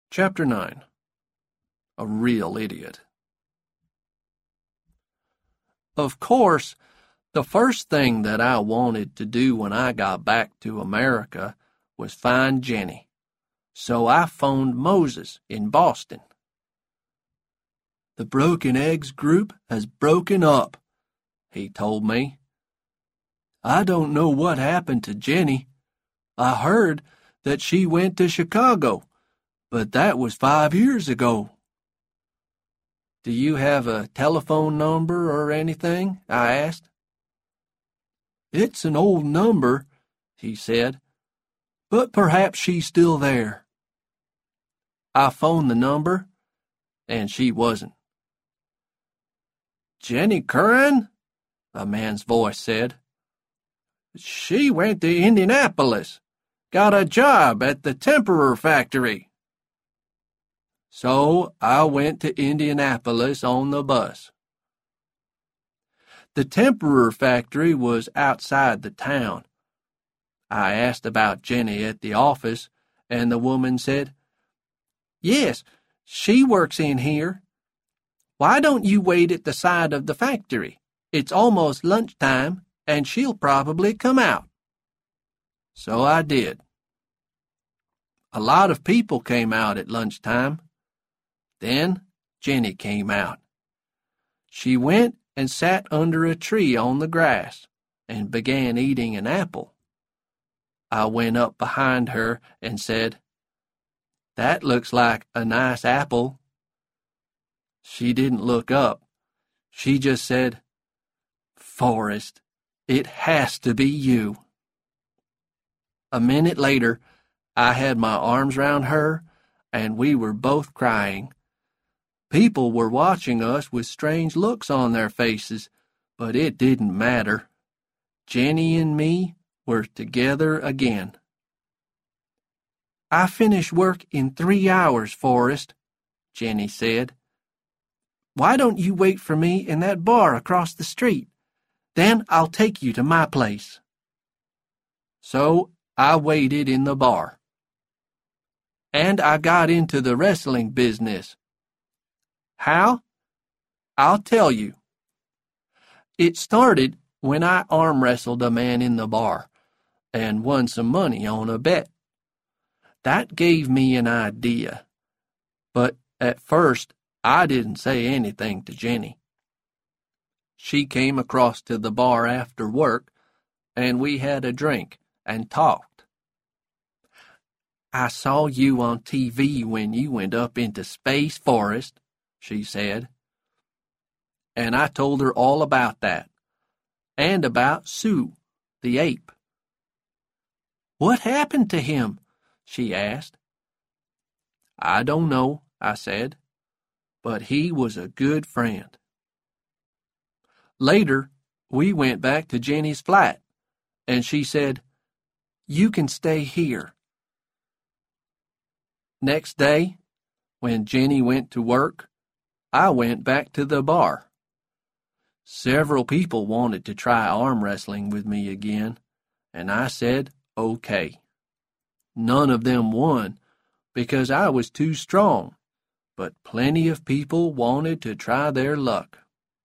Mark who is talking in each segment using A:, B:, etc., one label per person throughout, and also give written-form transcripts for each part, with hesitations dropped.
A: Chapter 9. A Real Idiot. Of course, the first thing that I wanted to do when I got back to America was find Jenny. So I phoned Moses in Boston. "The Broken Eggs group has broken up," he told me. "I don't know what happened to Jenny. I heard that she went to Chicago, but that was 5 years ago." "Do you have a telephone number or anything?" I asked. "It's an old number," he said, "but perhaps she's still there." I phoned the number, and she wasn't. "Jenny Curran?" a man's voice said. "She went to Indianapolis, got a job at the Temperer factory." So I went to Indianapolis on the bus. The Temperer factory was outside the town. I asked about Jenny at the office, and the woman said, "Yes, she works in here. Why don't you wait at the side of the factory? It's almost lunchtime, and she'll probably come out." So I did. A lot of people came out at lunchtime. Then Jenny came out. She went and sat under a tree on the grass and began eating an apple. I went up behind her and said, "That looks like a nice apple." She didn't look up. She just said, "Forrest, it has to be you." A minute later, I had my arms round her, and we were both crying. People were watching us with strange looks on their faces, but it didn't matter. Jenny and me were together again. "I finish work in 3 hours, Forrest," Jenny said. "Why don't you wait for me in that bar across the street? Then I'll take you to my place." So I waited in the bar. And I got into the wrestling business. How? I'll tell you. It started when I arm wrestled a man in the bar and won some money on a bet. That gave me an idea, but at first I didn't say anything to Jenny. She came across to the bar after work, and we had a drink and talked. "I saw you on TV when you went up into space, Forrest," she said. And I told her all about that, and about Sue, the ape. "What happened to him?" she asked. "I don't know," I said, "but he was a good friend." Later, we went back to Jenny's flat, and she said, "You can stay here." Next day, when Jenny went to work, I went back to the bar. Several people wanted to try arm wrestling with me again, and I said, okay. None of them won because I was too strong, but plenty of people wanted to try their luck.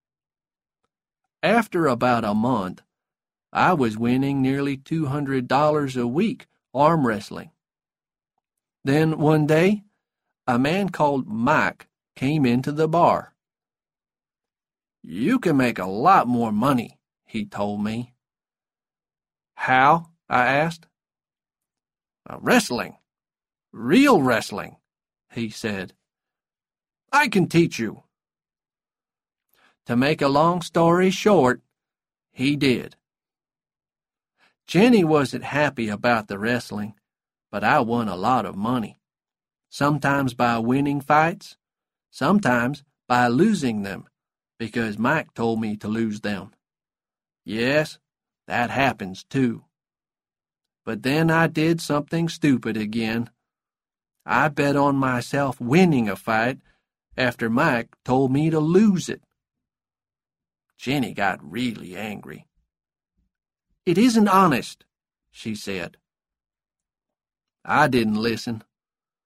A: After about a month, I was winning nearly $200 a week arm wrestling. Then one day, a man called Mike came into the bar. "You can make a lot more money," he told me. "How?" I asked. "Wrestling. Real wrestling," he said. "I can teach you." To make a long story short, he did. Jenny wasn't happy about the wrestling, but I won a lot of money, sometimes by winning fights, sometimes by losing them, because Mike told me to lose them. Yes, that happens too. But then I did something stupid again. I bet on myself winning a fight after Mike told me to lose it. Jenny got really angry. "It isn't honest," she said. I didn't listen.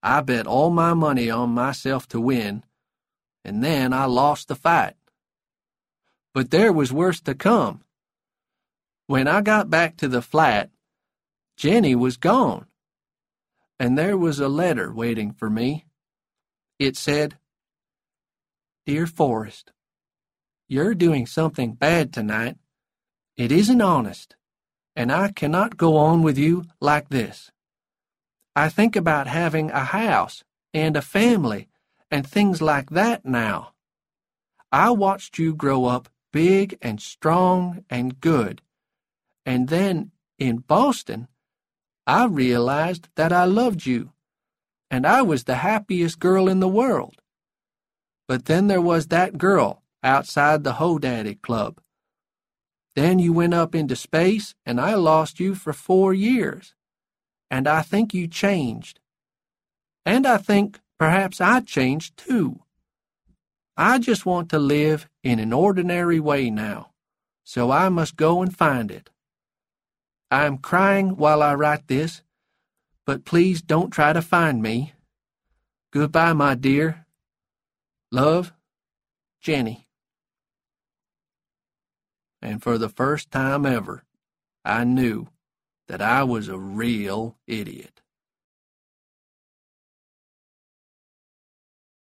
A: I bet all my money on myself to win, and then I lost the fight. But there was worse to come. When I got back to the flat, Jenny was gone, and there was a letter waiting for me. It said, "Dear Forrest, you're doing something bad tonight. It isn't honest, and I cannot go on with you like this. I think about having a house and a family and things like that now. I watched you grow up big and strong and good, and then in Boston, I realized that I loved you, and I was the happiest girl in the world. But then there was that girl outside the Hodaddy Club. Then you went up into space, and I lost you for 4 years. And I think you changed. And I think perhaps I changed too. I just want to live in an ordinary way now, so I must go and find it. I am crying while I write this, but please don't try to find me. Goodbye, my dear. Love, Jenny." And for the first time ever, I knew that I was a real idiot.